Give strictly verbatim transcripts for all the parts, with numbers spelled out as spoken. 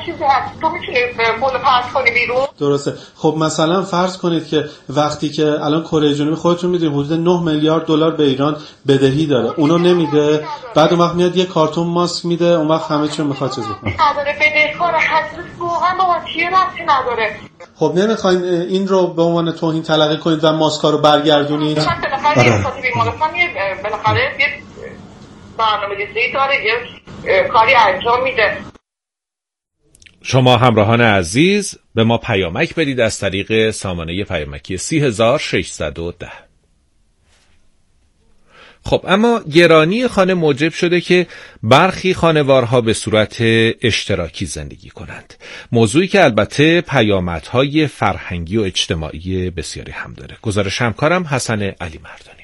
چیزی هست تو میتونی پول پرت کنی بیرون. درسته. خب مثلا فرض کنید که وقتی که الان کره جنوبی خودتون میدونید حدود نه میلیارد دلار به ایران بدهی داره، اونو نمیده، بعد اون وقت میاد یه کارتون ماسک میده، اون وقت همه چی رو میخواد چیز بکنه. نداره بدهکار هست واقعا با چیه ربطی نداره. خب نمیخواین این رو به عنوان توهین تلقی کنید و ماسکا رو برگردونید؟ مثلا بالاخره اقتصاد بیمارستان یه بالاخره یه برنامه‌ریزی داره، یه کاری انجام میده. شما همراهان عزیز به ما پیامک بدید از طریق سامانه پیامکی سی هزار و ششصد و ده. خب اما گرانی خانه موجب شده که برخی خانوارها به صورت اشتراکی زندگی کنند، موضوعی که البته پیامدهای فرهنگی و اجتماعی بسیاری هم داره. گزارش همکارم حسن علی مردانی.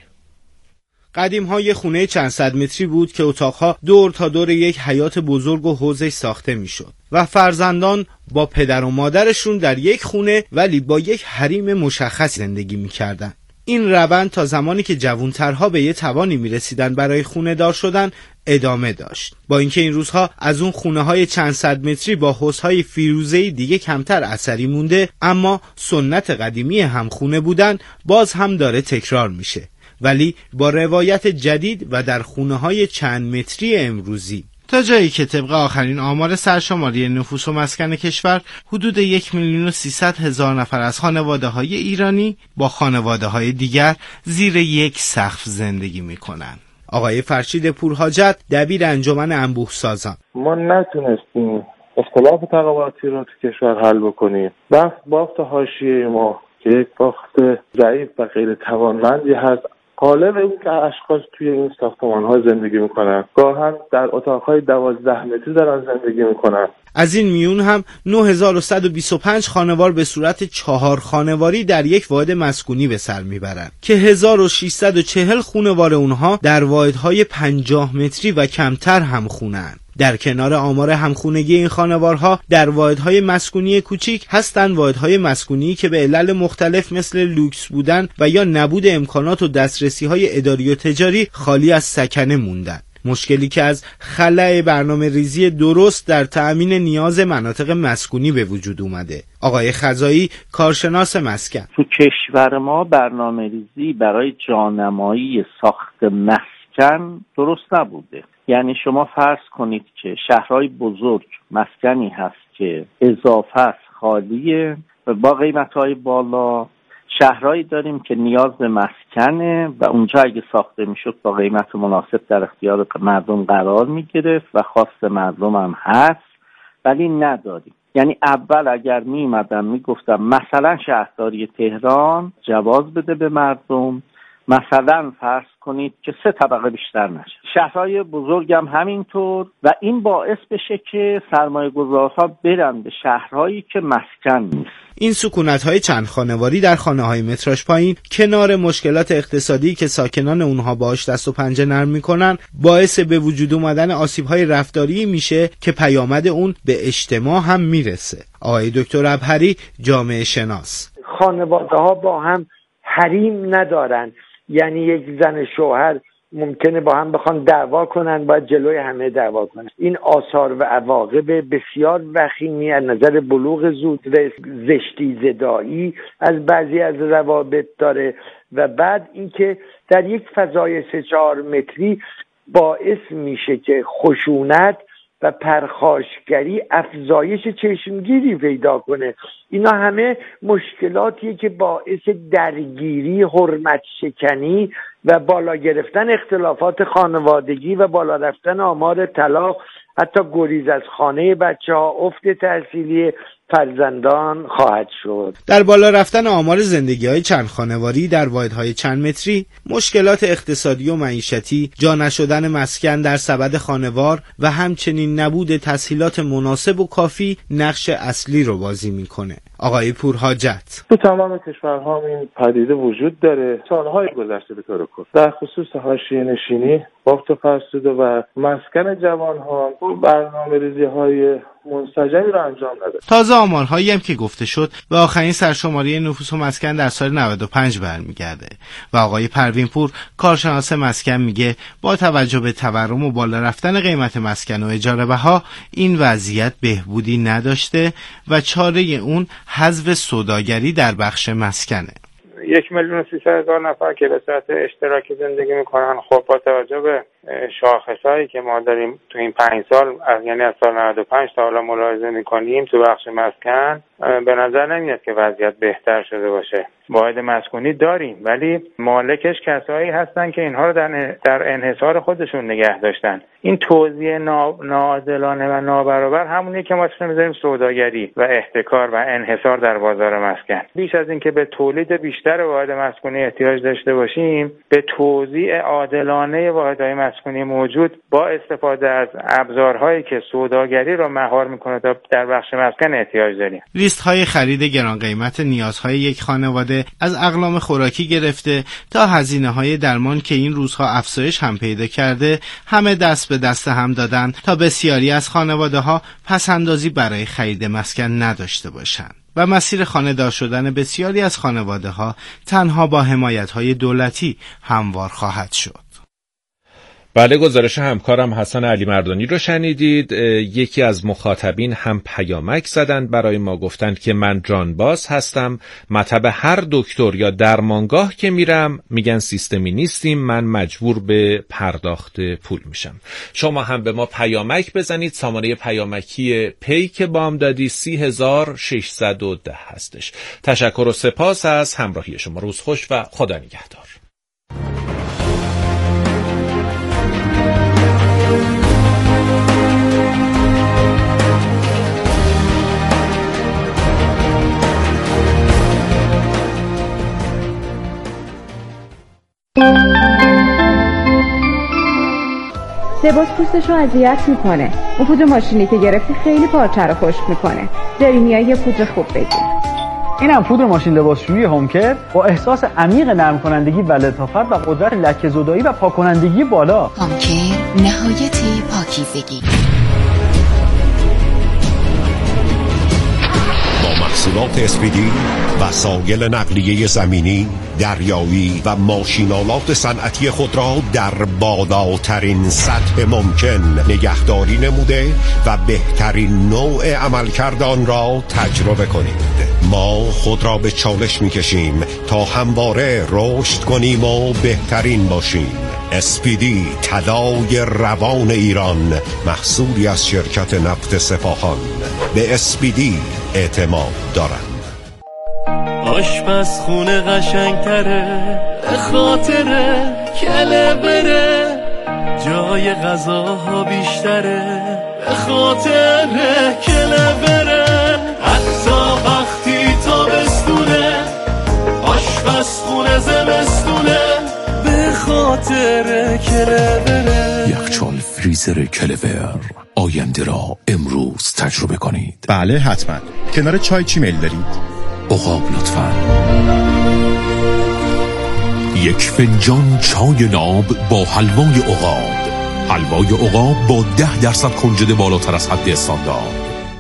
قدیم‌ها یه خونه چند صد متری بود که اتاقها دور تا دور یک حیاط بزرگ و حوضش ساخته میشد و فرزندان با پدر و مادرشون در یک خونه ولی با یک حریم مشخص زندگی میکردن. این روند تا زمانی که جوانترها به یه توانی میرسیدن برای خونه دار شدن ادامه داشت. با اینکه این روزها از اون خونه های چند صد متری با حوضهای فیروزه‌ای دیگه کمتر اثری مونده، اما سنت قدیمی همخونه بودن باز هم داره تکرار میشه، ولی با روایت جدید و در خونه‌های چند متری امروزی. تا جایی که طبق آخرین آمار سرشماری نفوس و مسکن کشور حدود یک میلیون و سیصد هزار نفر از خانواده‌های ایرانی با خانواده‌های دیگر زیر یک سقف زندگی می‌کنند. آقای فرشید پورحاجت دبیر انجمن انبوه سازان: ما نتونستیم اختلاف طبقاتی رو تو کشور حل بکنیم. بافت بافت حاشیه ما که یک بافت ضعیف و غیر توانمندی هست، غالب این که اشخاص توی این ساختمان‌ها زندگی می‌کنن، گاهن در اتاق‌های دوازده متری دارن زندگی می‌کنن. از این میون هم نه هزار و صد و بیست و پنج خانوار به صورت چهار خانواری در یک واحد مسکونی به سر میبرند که هزار و ششصد و چهل خانوار اونها در واحدهای پنجاه متری و کمتر هم خونه‌اند. در کنار آمار همخونگی این خانوارها در واحدهای مسکونی کوچیک هستند واحدهای مسکونی که به علل مختلف مثل لوکس بودن و یا نبود امکانات و دسترسی‌های اداری و تجاری خالی از سکنه موندن. مشکلی که از خلأ برنامه ریزی درست در تأمین نیاز مناطق مسکونی به وجود اومده. آقای خزایی کارشناس مسکن: تو کشور ما برنامه ریزی برای جانمایی ساخت مسکن درست نبوده. یعنی شما فرض کنید که شهرهای بزرگ مسکنی هست که اضافه است، خالیه و با قیمت‌های بالا، شهرهایی داریم که نیاز به مسکنه و اونجا اگه ساخته میشد با قیمت مناسب در اختیار مردم قرار میگرفت و خواست مردم هم هست، ولی نداریم. یعنی اول اگر میمدم میگفتم مثلا شهرداری تهران جواز بده به مردم، مثلا فرض کنید که سه طبقه بیشتر نشه. شهرهای بزرگ هم همینطور و این باعث بشه که سرمایه گذارها برن به شهرهایی که مسکن نیست. این سکونت‌های چند خانواری در خانه‌های متراژ پایین کنار مشکلات اقتصادی که ساکنان اونها باهاش دست و پنجه نرم میکنن باعث به وجود اومدن آسیب‌های رفتاری میشه که پیامد اون به اجتماع هم میرسه. آقای دکتر ابهری جامعه شناس: خانواده‌ها با هم حریم ندارن، یعنی یک زن شوهر ممکنه با هم بخوان دعوا کنن، باید جلوی همه دعوا کنن. این آثار و عواقب بسیار وخیمی از نظر بلوغ زودرس، زشتی زدایی از بعضی از روابط داره و بعد اینکه در یک فضای سه چهار متری باعث میشه که خشونت و پرخاشگری افزایش چشمگیری پیدا کنه. اینا همه مشکلاتیه که باعث درگیری، حرمت شکنی و بالا گرفتن اختلافات خانوادگی و بالا رفتن آمار طلاق، حتی گریز از خانه بچه‌ها، افت تحصیلی فرزندان خواهد شد. در بالا رفتن آمار زندگی‌های چند خانواری در واحدهای چند متری، مشکلات اقتصادی و معیشتی، جا نشدن مسکن در سبد خانوار و همچنین نبود تسهیلات مناسب و کافی نقش اصلی رو بازی میکنه. آقای پورحاجت: تو تمام کشورها این پدیده وجود داره. سالهای گذشته به طور کل در خصوص حاشیه نشینی بافت فرسوده و مسکن جوانها برنامه‌ریزی های منسجمی را انجام نده. تازه آمارهایی هم که گفته شد به آخرین سرشماری نفوس و مسکن در سال نود و پنج برمیگرده و آقای پروین پور کارشناس مسکن میگه با توجه به تورم و بالا رفتن قیمت مسکن و اجاره بها این وضعیت بهبودی نداشته و چاره اون حذف سوداگری در بخش مسکنه. یک میلیون و سیصد هزار نفر که به صورت اشتراکی زندگی میکنن، خب با توجه به شاخصهایی که ما داریم تو این پنج سال از یعنی از سال نود و پنج تا حالا ملاحظه میکنیم تو بخش مسکن، به نظر نمیاد که وضعیت بهتر شده باشه. واحد مسکونی داریم ولی مالکش کسایی هستن که اینها رو در در انحصار خودشون نگه داشتن. این توزیع ناعادلانه و نابرابر همونیه که ما اسمش میذاریم سوداگری و احتکار و انحصار در بازار مسکن. بیش از اینکه به تولید بیشتر واحد مسکونی احتیاج داشته باشیم، به توزیع عادلانه واحدهای مسکونی موجود با استفاده از ابزارهایی که سوداگری رو مهار میکنه تا در بخش مسکن احتیاج داریم. لیست‌های خرید گران قیمت نیازهای یک خانواده از اقلام خوراکی گرفته تا هزینه‌های درمان که این روزها افزایش هم پیدا کرده، همه دست به دست هم دادن تا بسیاری از خانواده‌ها پس‌اندازی برای خرید مسکن نداشته باشند و مسیر خانه‌دار شدن بسیاری از خانواده‌ها تنها با حمایت‌های دولتی هموار خواهد شد. بله، گزارش همکارم حسن علی مردانی رو شنیدید. یکی از مخاطبین هم پیامک زدند برای ما، گفتند که من جانباز هستم، مطب هر دکتر یا درمانگاه که میرم میگن سیستمی نیستیم، من مجبور به پرداخت پول میشم. شما هم به ما پیامک بزنید. سامانه پیامکی پیک بامدادی سی هزار و ششصد و ده هستش. تشکر و سپاس از همراهی شما. روز خوش و خدا نگهدار. لباس پوستش رو اذیت میکنه. اون پودر ماشینی که گرفتی خیلی پارچه رو خشک میکنه. داری میای یه پودر خوب بگیر. اینم پودر ماشین لباسشویی هومکر با احساس عمیق نرم کنندگی و لطافت و قدرت لکه زدایی و پاک کنندگی بالا. هومکر نهایت پاکیزگی. محصولات اسپیدی، وسایل نقلیه زمینی، دریایی و ماشینالات صنعتی خود را در بالاترین سطح ممکن نگهداری نموده و بهترین نوع عملکرد آن را تجربه کنید. ما خود را به چالش می‌کشیم تا همواره رشد کنیم و بهترین باشیم. اسپیدی، طلای روان ایران، محصولی از شرکت نفت سپاهان. به اسپیدی اعتماد دارند. آشپزخونه قشنگتره، به خاطر کله بره، جای غذاها بیشتره، به خاطر کله بره، حتی وقتی تابستونه، آشپزخونه زمستونه، به خاطر کله بره. یخچال فریزر کلور، آینده را امروز تجربه کنید. بله حتما. کنار چای چی میل دارید؟ عقاب لطفاً. یک فنجان چای ناب با حلوای عقاب. حلوای عقاب با ده درصد کنجد بالاتر از حد استاندارد.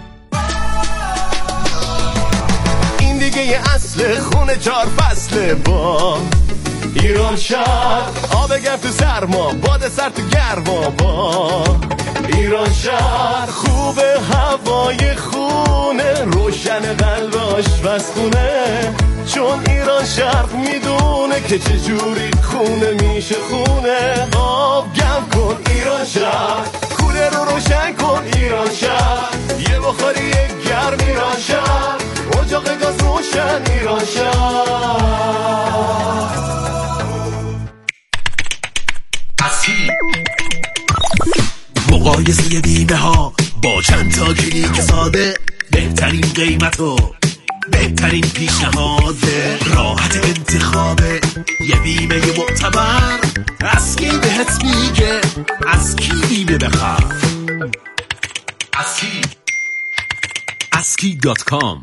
این دیگه اصل خونه چار فصله با ایران شهر، آب گرم تو سرما، باد سر تو گرما با ایران شهر. خوبه هوای خونه، روشن قلب آشپزخونه، چون ایران شهر میدونه که چجوری خونه میشه خونه. آب گرم کن ایران شهر، کوله رو روشن کن ایران شهر، یه بخاری یک گرم ایران شهر، اجاق گاز روشن ایران شهر. مقایسه بیمه ها با چند تا کلیک ساده، بهترین قیمت و بهترین پیشنهاد، راحت انتخابه، یه بیمه معتبر، از کی بهت میگه از کی بیمه بخر. اسکی اسکی دات کام.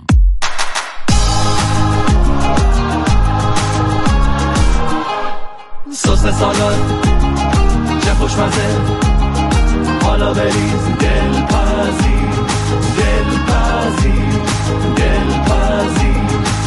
سس سالاد، خوشمزه حالا بریز دلپذیر دلپذیر دلپذیر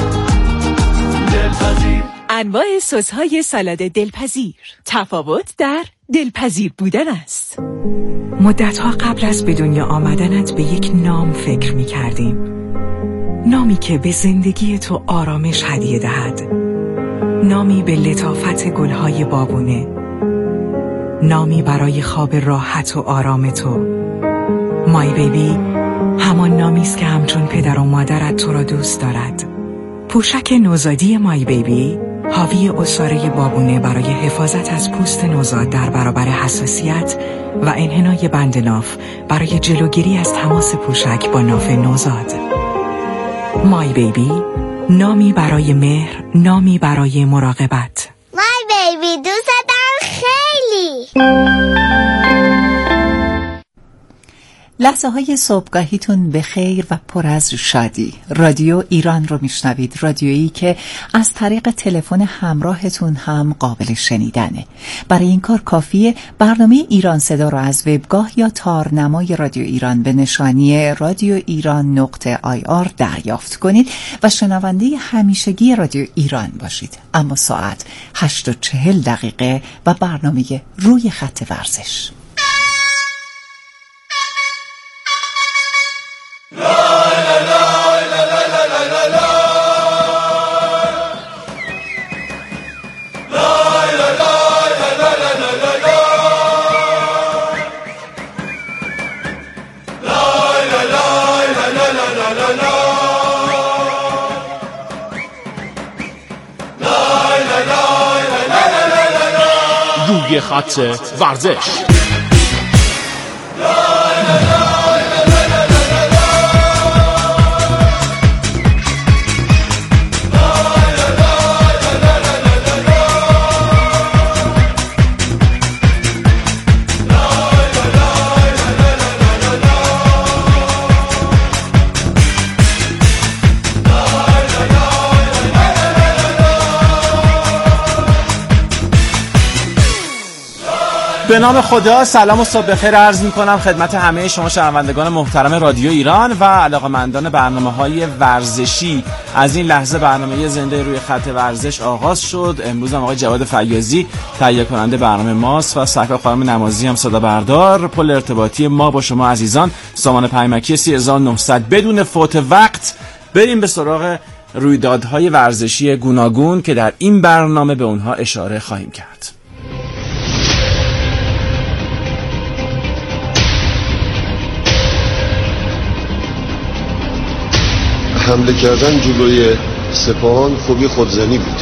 دلپذیر. انواع سس‌های سالاد دلپذیر، تفاوت در دلپذیر بودن است. مدت‌ها قبل از به دنیا آمدنت به یک نام فکر می‌کردیم، نامی که به زندگی تو آرامش هدیه دهد، نامی به لطافت گل‌های بابونه، نامی برای خواب راحت و آرام تو. مای بیبی همان نامی است که همچون پدر و مادرت تو را دوست دارد. پوشک نوزادی مای بیبی حاوی عصاره بابونه برای حفاظت از پوست نوزاد در برابر حساسیت و انحنای بند ناف برای جلوگیری از تماس پوشک با ناف نوزاد. مای بیبی، نامی برای مهر، نامی برای مراقبت. مای بیبی دوست دارم خیلی. لحظه های صبحگاهیتون به خیر و پر از شادی. رادیو ایران رو میشنوید، رادیویی که از طریق تلفن همراهتون هم قابل شنیدنه. برای این کار کافیه برنامه ایران صدا رو از وبگاه یا تارنمای رادیو ایران به نشانی رادیو ایران نقطه آی آر دریافت کنید و شنونده همیشگی رادیو ایران باشید. اما ساعت هشت و چهل دقیقه و برنامه روی خط ورزش. روی خط ورزش. به نام خدا، سلام و صبح بخیر عرض می‌کنم خدمت همه شما شنوندگان محترم رادیو ایران و علاقه‌مندان برنامه‌های ورزشی. از این لحظه برنامه زنده روی خط ورزش آغاز شد. امروز هم آقای جواد فیاضی تهیه کننده برنامه ماست و صفحه خانم نمازی هم صدا بردار. پل ارتباطی ما با شما عزیزان سامان پیمکی سی هزار و نهصد. بدون فوت وقت بریم به سراغ رویدادهای ورزشی گوناگون که در این برنامه به اونها اشاره خواهیم کرد. حمله کردن جلوی سپاهان خوبی خودزنی بود.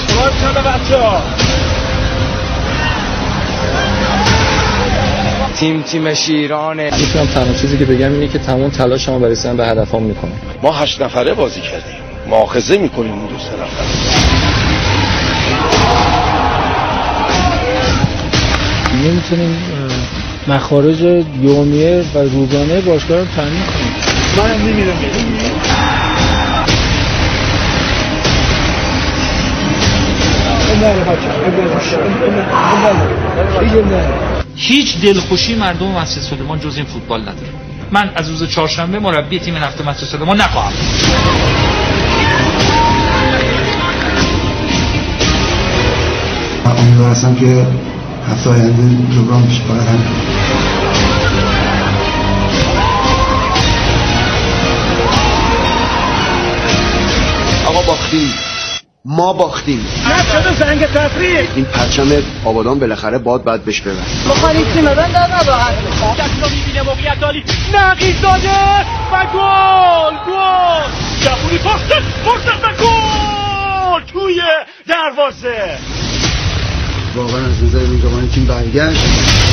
تیم تیم شیرانه. میتونم تنها چیزی که بگم اینه که تمام تلاشمو برای رسیدن به هدفام میکنم. ما هشت نفره بازی کردیم. مؤاخذه میکنیم اون دو سه نفر. نمیتونیم مخارج یومیه و روزانه باشگاه رو تامین کنیم. من هم نمیرم. هیچ دلخوشی مردم مسجد سلیمان جز این فوتبال نداره. من از روز چهارشنبه مربی تیم نفت مسجد سلیمان نخواهم. امیدوار هستم که هفته آینده جبران بشه. فقط هم آقا باختیم، ما باختیم. نشده زنگ تفریح. این پرچم آبادان بالاخره باد بعد بهش ببر. مخالی تیم من در نباید. دست رو میبینه موقعیت عالی. نقیز داده و گل گل. جوونی پاستن پاستن و گل توی دروازه. واقعا از نظر میگوانی تیم برگشت.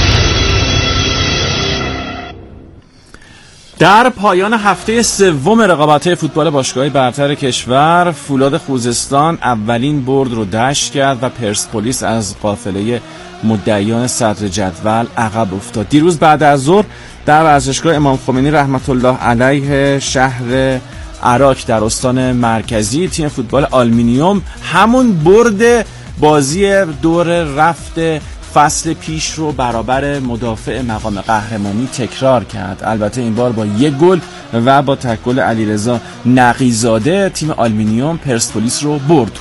در پایان هفته سوم رقابت‌های فوتبال باشگاه‌های برتر کشور، فولاد خوزستان اولین برد رو دشت کرد و پرسپولیس از قافله مدعیان صدر جدول عقب افتاد. دیروز بعد از ظهر در ورزشگاه امام خمینی رحمت الله علیه شهر عراق در استان مرکزی، تیم فوتبال آلومینیوم همون برد بازی دور رفت فصل پیش رو برابر مدافع مقام قهرمانی تکرار کرد، البته این بار با یک گل و با تک گل علیرضا نقی‌زاده تیم آلومینیوم پرسپولیس رو برد.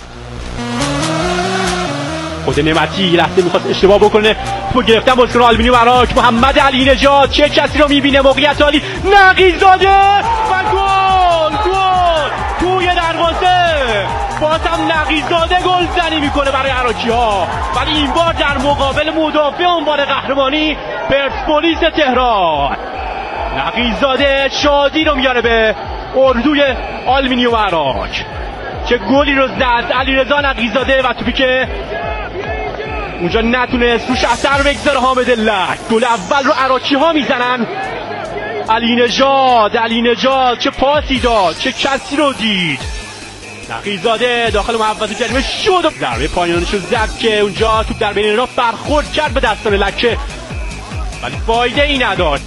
خود نعمتی لحظه میخواد اشتباه بکنه، تو گرفتن بازیکن آلومینیوم عراق محمد علی نژاد چه کسی رو میبینه، موقعیت عالی نقی‌زاده و گل گل توی دروازه، بازم نقی‌زاده گل زنی میکنه برای عراقی‌ها، ولی این بار در مقابل مدافع عنوان قهرمانی پرسپولیس تهران. نقی‌زاده شادی رو میاره به اردوی آلومینیوم عراق. چه گلی رو زد علیرضا نقی‌زاده و توپی که اونجا نتونست روش اثر بگذاره حامد لک. گل اول رو عراقی‌ها میزنن. علی نژاد علی نژاد چه پاسی داد، چه کسی رو دید. نقی‌زاده داخل محوطه جریمه شد، ضربه پایانیش رو زد که اونجا توپ در بین را برخورد کرد به دستان لکه ولی فایده ای نداشت.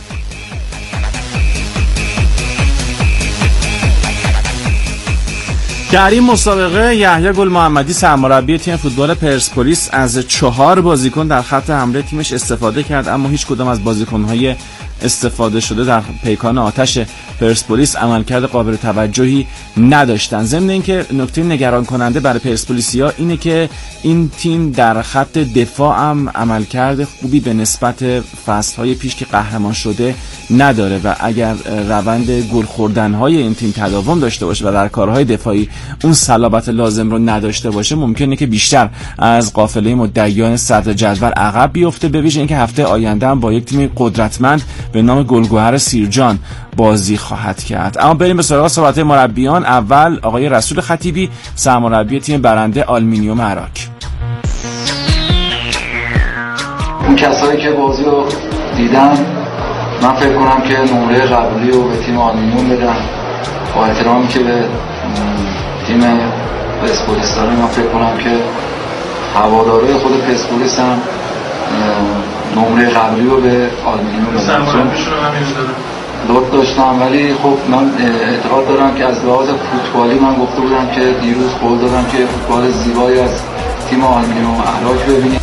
در این مسابقه یحیی گل محمدی سرمربی تیم فوتبال پرسپولیس از چهار بازیکن در خط حمله تیمش استفاده کرد، اما هیچ کدام از بازیکن‌های استفاده شده در پیکان آتش پرسپولیس عملکرد قابل توجهی نداشتن. ضمن اینکه نکته نگران کننده برای پرسپولیسیا اینه که این تیم در خط دفاع هم عملکرد خوبی به نسبت فصل‌های پیش که قهرمان شده نداره و اگر روند گل خوردن‌های این تیم تداوم داشته باشه و در کارهای دفاعی اون صلابت لازم رو نداشته باشه، ممکنه که بیشتر از قافله مدعیان صدر جدول عقب بیفته، به ویژه اینکه هفته آینده هم با یک تیم قدرتمند به نام گلگهر سیرجان بازی خواهد کرد. اما بریم به سراغ صحبت مربیان. اول آقای رسول خطیبی سرمربی تیم برنده آلومینیوم عراق. اون کسایی که بازی رو دیدن، من فکر کنم که نمره قبولی رو به تیم آلومینیوم بدم. با احترامی که به تیم پرسپولیس داریم، من فکر کنم که هوادارهای خود پرسپولیس هم نمره قبلی رو به آلومینیوم بدم. لطف داشتم، ولی خب من اعتقاد دارم که از لحاظ فوتبالی من گفته بودم که دیروز قول دادم که فوتبال زیبایی از تیم آلومینیوم عراق ببینیم.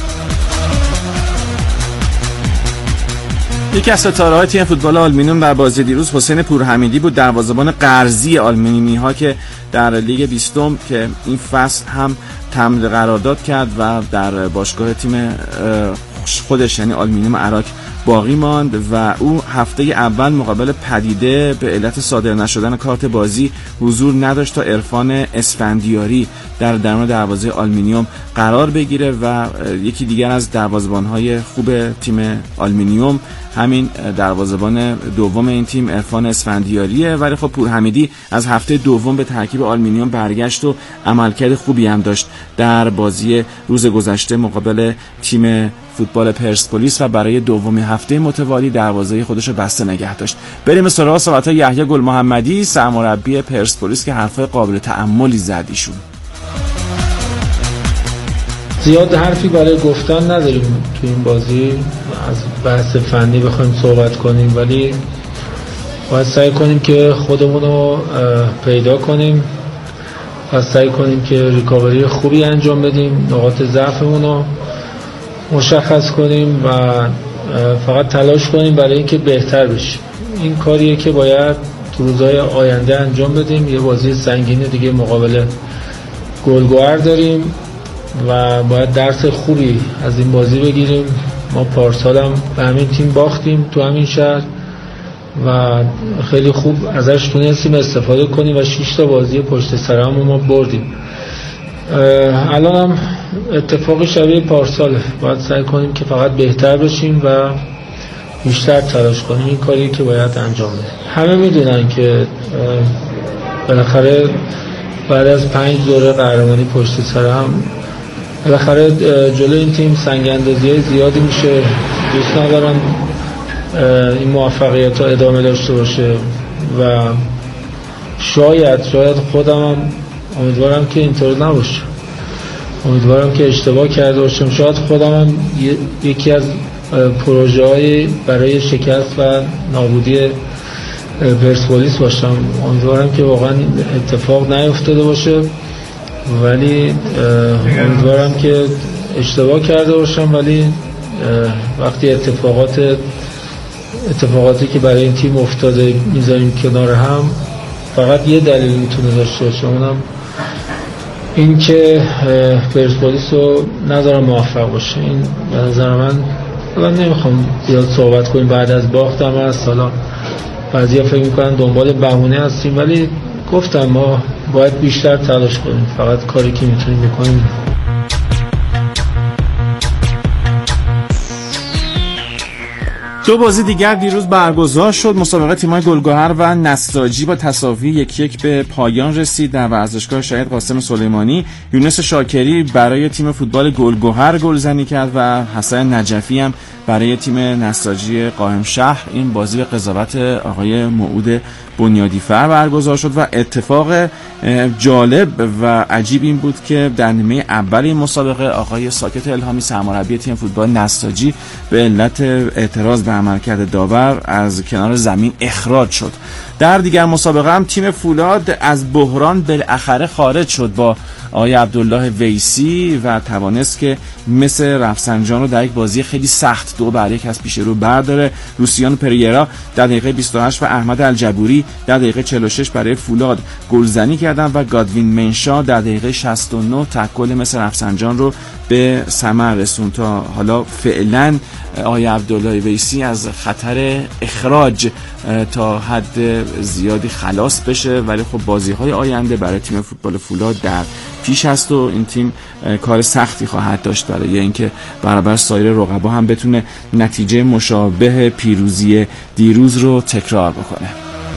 یکی از ستاره‌های تیم فوتبال آلومینیوم در بازی دیروز حسین پورحمیدی بود، دروازه‌بان قرضی آلومینیومی‌ها که در لیگ بیستم که این فصل هم تمدید قرارداد کرد و در باشگاه تیم خودش یعنی آلومینیوم عراق باقی ماند و او هفته اول مقابل پدیده به علت صادر نشدن کارت بازی حضور نداشت تا عرفان اسفندیاری در درون دروازه آلومینیوم قرار بگیره و یکی دیگر از دروازه‌بان‌های خوب تیم آلومینیوم همین دروازه‌بان دوم این تیم عرفان اسفندیاریه. ولی خب پورحمیدی از هفته دوم به ترکیب آلومینیوم برگشت و عملکرد خوبی هم داشت در بازی روز گذشته مقابل تیم فوتبال پرسپولیس و برای دومین هفته متوالی دروازه خودش رو بسته نگه داشت. بریم سراغ صحبت یحیی گل محمدی سرمربی پرسپولیس که حرفای قابل تأملی زد ایشون. زیاد حرفی برای گفتن نداریم تو این بازی، از بحث فنی بخوایم صحبت کنیم، ولی باید سعی کنیم که خودمون رو پیدا کنیم و سعی کنیم که ریکاوری خوبی انجام بدیم، نقاط ضعفمون رو مشخص کنیم و فقط تلاش کنیم برای اینکه بهتر بشیم. این کاریه که باید تو روزهای آینده انجام بدیم. یه بازی سنگین دیگه مقابل گلگهر داریم و باید درس خوبی از این بازی بگیریم. ما پارسال هم به همین تیم باختیم تو همین شهر و خیلی خوب ازش تونستیم استفاده کنیم و شش تا بازی پشت سر هم ما بردیم. الان هم اتفاق شبیه پارساله، باید سعی کنیم که فقط بهتر بشیم و بیشتر تلاش کنیم. این کاری که باید انجام بدیم. همه میدونن که بالاخره بعد از پنج دوره قهرمانی پشت سر هم بالاخره جلوی این تیم سنگ اندازی زیادی میشه. دوست ندارن این موفقیت ها ادامه داشته باشه و شاید شاید خودم هم امیدوارم که اینطور نباشه، امیدوارم که اشتباه کرده باشم، شاید خودم هم یکی از پروژه های برای شکست و نابودی پرسپولیس باشم. امیدوارم که واقعا اتفاق نیفتاده باشه، ولی امیدوارم که اشتباه کرده باشم، ولی وقتی اتفاقات اتفاقاتی که برای این تیم افتاده میذاریم کنار هم، فقط یه دلیل میتونه داشته باشه، اونم این که پرسپولیس رو نذارم موفق باشه. این به نظر من، حالا نمیخوام زیاد صحبت کنیم بعد از باختم هست، حالا بعضیا فکر میکنن دنبال بهونه هستیم، ولی گفتم ما باید بیشتر تلاش کنیم، فقط کاری که میتونیم بکنیم. دو بازی دیگر دیروز برگزار شد. مسابقه تیم‌های گلگهر و نساجی با تساوی یک یک به پایان رسید. در ورزشگاه شهید قاسم سلیمانی یونس شاکری برای تیم فوتبال گلگهر گلزنی کرد و حسن نجفی هم برای تیم نساجی قائم شهر. این بازی به قضاوت آقای موعود بنیادیفر برگزار شد و اتفاق جالب و عجیب این بود که در نیمه اول این مسابقه آقای ساکت الهامی سرمربی تیم فوتبال نساجی به علت اعتراض به عملکرد داور از کنار زمین اخراج شد. در دیگر مسابقه هم تیم فولاد از بحران بالاخره خارج شد با آقای عبدالله ویسی و توانست که مثل رفسنجان رو در یک بازی خیلی سخت دو بر یک از پیش رو برداره. لوسیان پریرا در دقیقه بیست و هشت و احمد الجبوری در دقیقه چهل و شش برای فولاد گلزنی کردن و گادوین منشا در دقیقه شصت و نه تکل مثل رفسنجان رو به ثمر رسوند تا حالا فعلا آقای عبدالله ویسی از خطر اخراج تا حد زیادی خلاص بشه، ولی خب بازی‌های آینده برای تیم فوتبال فولاد در پیش است و این تیم کار سختی خواهد داشت برای اینکه برابر سایر رقبا هم بتونه نتیجه مشابه پیروزی دیروز رو تکرار بکنه.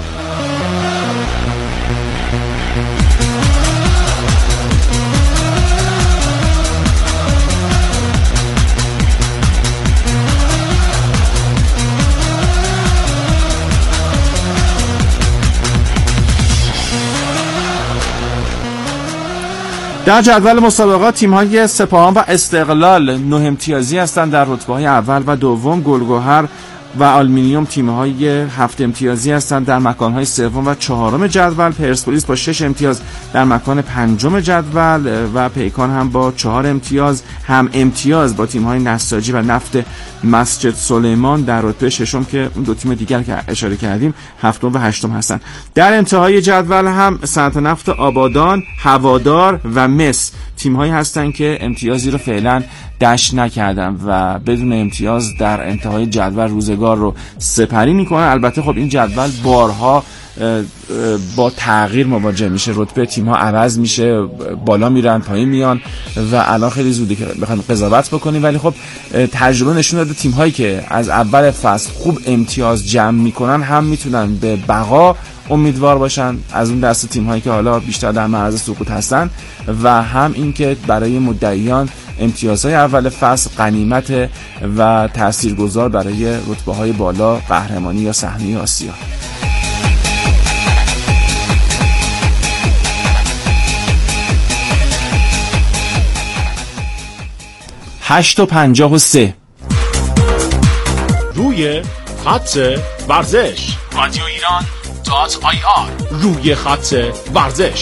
در جدول مسابقات تیم‌های سپاهان و استقلال نه امتیازی هستند در رتبه‌های اول و دوم. گلگهر و آلومینیوم تیم‌های هفت امتیازی هستند در مکان‌های سوم و چهارم جدول. پرسپولیس با شش امتیاز در مکان پنجم جدول و پیکان هم با چهار امتیاز هم امتیاز با تیم‌های نساجی و نفت مسجد سلیمان در رتبه ششم که اون دو تیم دیگر که اشاره کردیم هفتم و هشتم هستند. در انتهای جدول هم صنعت نفت آبادان، هوادار و مس تیم‌هایی هستند که امتیازی رو فعلا دشت نکردن و بدون امتیاز در انتهای جدول روزگار رو سپری میکنن. البته خب این جدول بارها با تغییر مواجه میشه، رتبه تیم‌ها عوض میشه، بالا میرن پایین میان و الان خیلی زوده که بخوایم قضاوت بکنیم، ولی خب تجربه نشون داده تیم‌هایی که از اول فصل خوب امتیاز جمع میکنن هم میتونن به بقا امیدوار باشن از اون دسته تیم‌هایی که حالا بیشتر در معرض سقوط هستن و هم این که برای مدعیان امتیازهای اول فصل غنیمت و تاثیرگذار برای رتبه‌های بالا، قهرمانی یا سهمیه آسیا. هشت و پنجاه و سه روی خط ورزش رادیو ایران دات آی آر روی خط ورزش.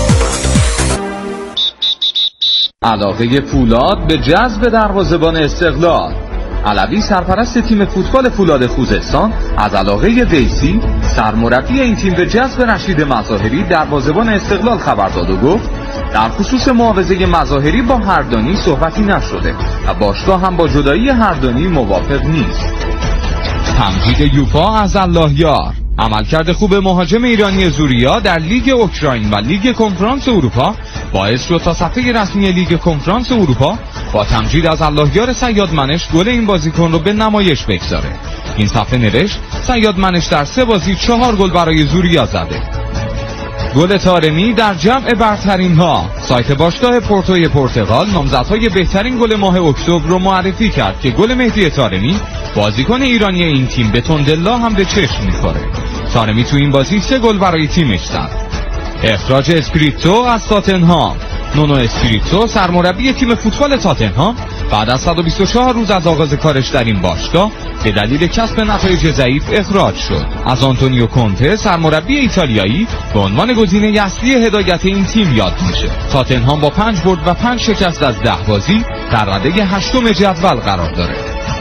علاقه فولاد به جذب دروازه‌بان استقلال. علوی سرپرست تیم فوتبال فولاد خوزستان از علاقه ویسی سرمربی این تیم به جذب رشید مظاهری دروازه‌بان استقلال خبر داد و گفت در خصوص معاوضه مظاهری با هردانی صحبتی نشده و باشگاه هم با جدایی هردانی موافق نیست. تمجید یوفا از الله یار. عملکرد خوب مهاجم ایرانی زوریا در لیگ اوکراین و لیگ کنفرانس اروپا باعث شد تا صفحه رسمی لیگ کنفرانس اروپا با تمجید از الله یار صیاد منش گل این بازیکن رو به نمایش بگذاره. این صفحه نوشت صیاد منش در سه بازی چهار گل برای زوریا زده. گل طارمی در جمع برترین ها. سایت باشگاه پورتوی پرتغال نامزدهای بهترین گل ماه اکتبر رو معرفی کرد که گل مهدی طارمی بازیکن ایرانی این تیم به تندلا هم به چشم می‌خوره. طارمی تو این بازی سه گل برای تیمش زد. اخراج اسپریتو از تاتنهام. نونو اسپریتو سرمربی تیم فوتبال تاتنهام بعد از صد و بیست و چهار روز از آغاز کارش در این باشگاه به دلیل کسب نتایج ضعیف اخراج شد. از آنتونیو کونته سرمربی ایتالیایی به عنوان گزینه اصلی هدایت این تیم یاد میشه. تاتنهام با پنج برد و پنج شکست از ده بازی در رده هشتم جدول قرار داره.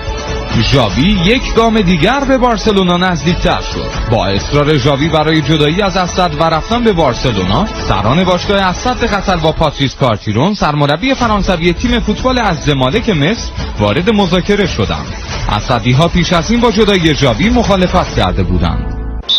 ژاوی یک گام دیگر به بارسلونا نزدیکتر شد. با اصرار ژاوی برای جدایی از اسد و رفتن به بارسلونا، سران باشگاه اسد قطر با پاتریس کارتیرون، سرمربی فرانسوی تیم فوتبال الزمالک مصر، وارد مذاکره شدند. اسدی‌ها پیش از این با جدایی ژاوی مخالفت کرده بودند.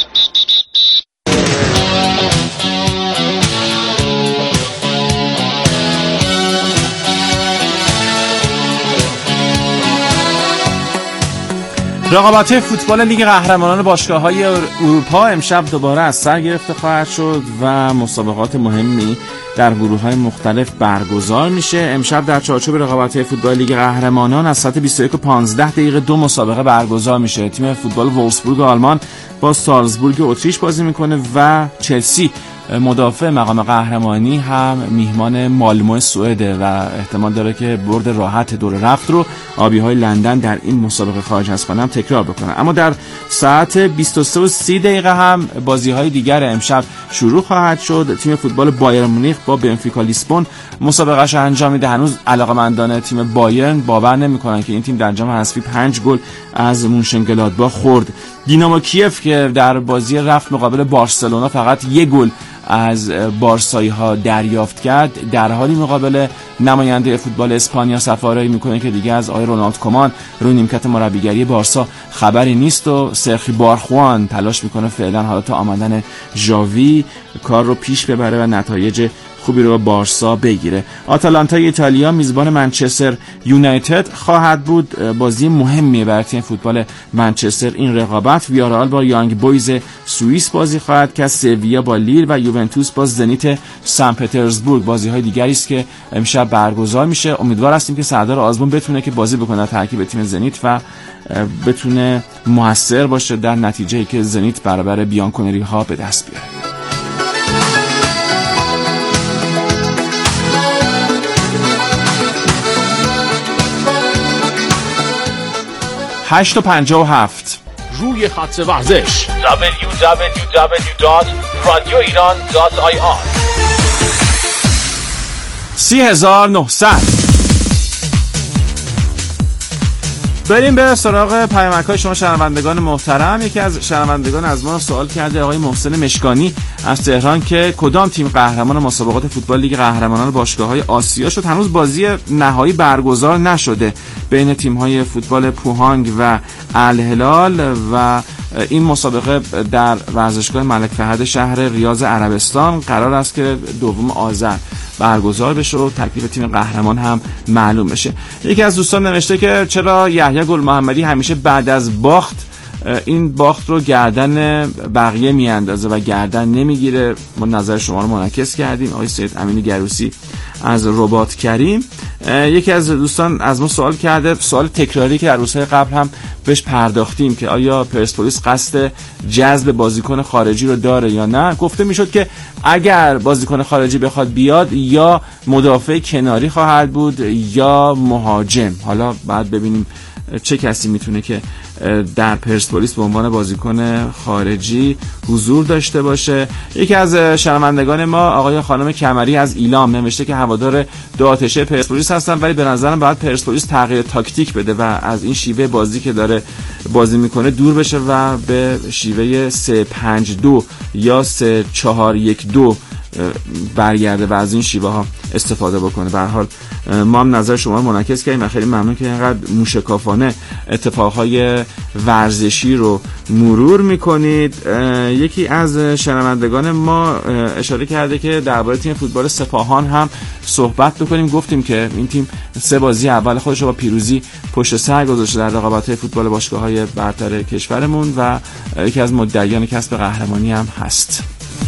رقابت فوتبال لیگ قهرمانان باشگاه‌های اروپا امشب دوباره از سر گرفته خواهد شد و مسابقات مهمی در گروه‌های مختلف برگزار میشه. امشب در چارچوب رقابت‌های فوتبال لیگ قهرمانان از ساعت بیست و یک و پانزده دقیقه دو مسابقه برگزار میشه. تیم فوتبال وولفسبورگ آلمان با سالزبورگ اتریش بازی میکنه و چلسی مدافع مقام قهرمانی هم میهمان مالمو سوئده و احتمال داره که برد راحت دور رفت رو آبی‌های لندن در این مسابقه خارج از خانه هم تکرار بکنن. اما در ساعت بیست و سه و سی دقیقه هم بازی‌های دیگر امشب شروع خواهد شد. تیم فوتبال بایر مونیخ با بنفیکا لیسبون مسابقه‌اش انجام میده. هنوز علاقه‌مندان تیم بایرن باور نمی‌کنن که این تیم در جام حذفی پنج گل از مونشنگلادباخ خورد. دینامو کیف که در بازی رفت مقابل بارسلونا فقط یک گل از بارسایی ها دریافت کرد، در حالی مقابل نماینده فوتبال اسپانیا سفارایی میکنه که دیگه از آقای رونالد کومان روی نیمکت مربیگری بارسا خبری نیست و سرخی بارخوان تلاش میکنه فعلا حالا تا آمدن ژاوی کار رو پیش ببره و نتایج خوبی رو با بارسا بگیره. آتالانتا ایتالیا میزبان منچستر یونایتد خواهد بود. بازی مهمی برای تیم فوتبال منچستر این رقابت. ویارال با یانگ بویز سوئیس بازی خواهد کرد. سویا با لیل و یوونتوس با زنیت سن پترزبورگ بازی‌های دیگری است که امشب برگزار میشه. امیدوار هستیم که سردار آزمون بتونه که بازی بکنه در ترکیب تیم زنیت و بتونه موثر باشه در نتیجه‌ای که زنیت برابر بیانکونری ها به دست بیاره. هشت و پنجاه و هفت روی خط ورزش دبلیو دبلیو دبلیو دات رادیو ایران دات آی آر سی هزار و نهصد. بریم به سراغ پیامک‌های شما شنوندگان محترم. یکی از شنوندگان از ما سوال کرده، آقای محسن مشکانی از تهران، که کدام تیم قهرمان مسابقات فوتبال لیگ قهرمانان باشگاه‌های آسیا شد؟ هنوز بازی نهایی برگزار نشده بین تیم‌های فوتبال پوهانگ و الهلال و این مسابقه در ورزشگاه ملک فهد شهر ریاض عربستان قرار است که دوم آذر برگزار بشه و تکلیف تیم قهرمان هم معلوم بشه. یکی از دوستان نوشته که چرا یحیی گل محمدی همیشه بعد از باخت این باخت رو گردن بقیه میاندازه و گردن نمیگیره؟ ما نظر شما رو منعکس کردیم. آقای سید امینی گروسی از رباط کریم. یکی از دوستان از ما سوال کرده، سوال تکراری که در روزهای قبل هم بهش پرداختیم، که آیا پرسپولیس قصد جذب بازیکن خارجی رو داره یا نه. گفته میشد که اگر بازیکن خارجی بخواد بیاد یا مدافع کناری خواهد بود یا مهاجم. حالا بعد ببینیم چه کسی میتونه که در پرسپولیس به عنوان بازیکن خارجی حضور داشته باشه. یکی از شنوندگان ما آقای خانم کمری از ایلام نوشته که هوادار دو آتشه پرسپولیس هستن، ولی به نظرم باید پرسپولیس تغییر تاکتیک بده و از این شیوه بازی که داره بازی میکنه دور بشه و به شیوه سه پنج دو یا سه چهار یک دو برگرده و از این شیوه ها استفاده بکنه. به هر حال ما هم نظر شما رو منعکس کردیم و خیلی ممنون که اینقدر موشکافانه اتفاقهای ورزشی رو مرور میکنید. یکی از شنوندگان ما اشاره کرده که درباره تیم فوتبال سپاهان هم صحبت بکنیم. گفتیم که این تیم سه بازی اول خودش رو با پیروزی پشت سر گذاشته در رقابت‌های فوتبال باشگاه‌های برتر کشورمون و یکی از مدعیان کسب قهرمانی هم هست.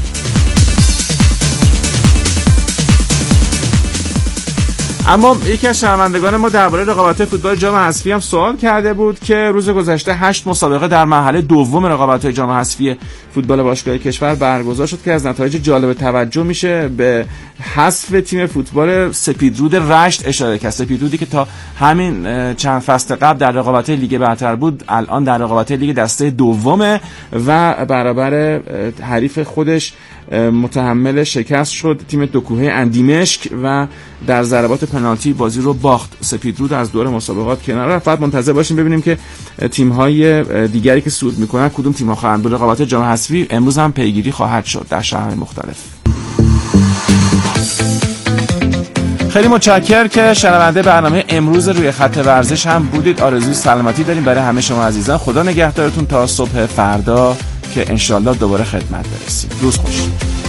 اما یکی از شنوندگان ما درباره رقابت‌های فوتبال جام حذفی هم سوال کرده بود که روز گذشته هشت مسابقه در مرحله دوم رقابت‌های جام حذفی فوتبال باشگاه‌های کشور برگزار شد که از نتایج جالب توجه میشه به حذف تیم فوتبال سپیدرود رشت اشاره کرد. سپیدرودی که تا همین چند فصل قبل در رقابت‌های لیگ برتر بود، الان در رقابت‌های لیگ دسته دومه و برابر حریف خودش متحمل شکست شد تیم دوکوهه اندیمشک و در ضربات پنالتی بازی رو باخت. سپیدرود از دور مسابقات کنار رفت. منتظر باشیم ببینیم که تیم‌های دیگری که صعود می‌کنن کدوم تیم‌ها خواهند بود. رقابت جام حذفی امروز هم پیگیری خواهد شد در شهرهای مختلف. خیلی متشکرم که شنونده برنامه امروز روی خط ورزش هم بودید. آرزوی سلامتی داریم برای همه شما عزیزان. خدا نگهدارتون تا صبح فردا که انشالله دوباره خدمت برسیم. روز خوش.